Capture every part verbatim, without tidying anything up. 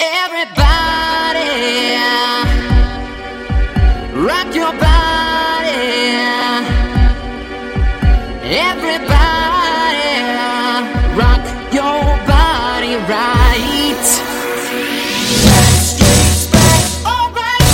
Everybody, rock your body. Everybody, rock your body right. Backstreet's back, alright.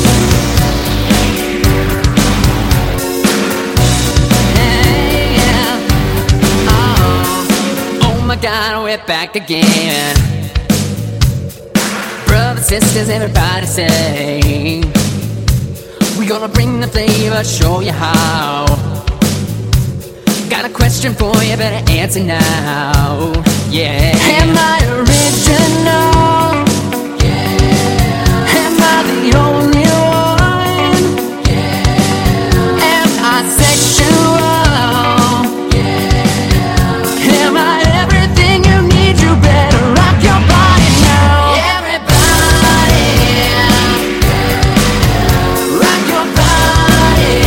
Hey, yeah. Oh, oh my God, we're back again. Brothers, sisters, everybody sing. We gonna bring the flavor, show you how. Got a question for you, better answer now. Yeah. Am I original? Yeah. Am I the only one? Yeah. Am I sexual? Yeah. Am I everything you need? You better rock your body now. Everybody, rock your body.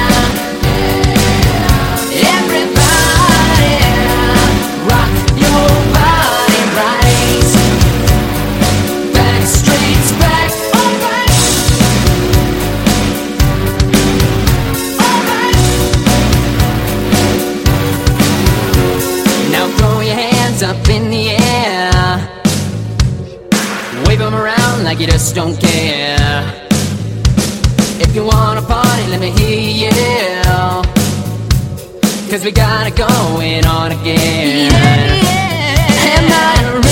Everybody, rock your body right. Backstreet's back, alright. Alright. Now throw your hands up in the air. Wave them around like you just don't care. If you wanna party, let me hear you yell. Cause we got it going on again. Yeah, yeah. Am I